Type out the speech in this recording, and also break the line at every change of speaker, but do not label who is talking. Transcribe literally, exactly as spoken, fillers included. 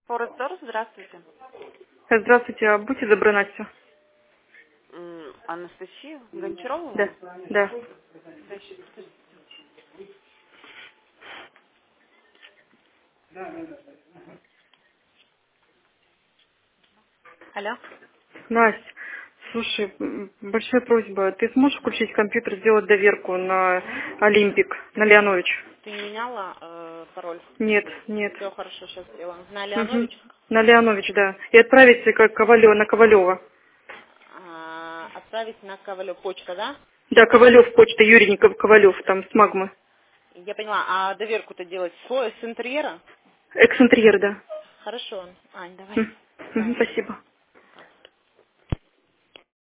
Форестор, здравствуйте.
Здравствуйте, а будьте добры, Настя.
М, Анастасию Гончарову?
Да, да.
Да, щас, подождите. Алло.
Настя, слушай, м, большая просьба. Ты сможешь включить компьютер, сделать доверку на Олимпик, на Леонович?
Ты не меняла э, пароль?
Нет, нет.
Все хорошо, сейчас сделаем. На
Угу.
Леонович?
На Леонович, да. И отправить как Ковалева, на Ковалева.
А, отправить на Ковалев почта, да?
Да, Ковалев, почта, Юрий Ников- Ковалев, там, с Магмы.
Я поняла. А доверку-то делать свой, с интерьера?
Экс-интерьер, да.
Хорошо. Ань, давай.
М. Мгм,
Давай.
спасибо.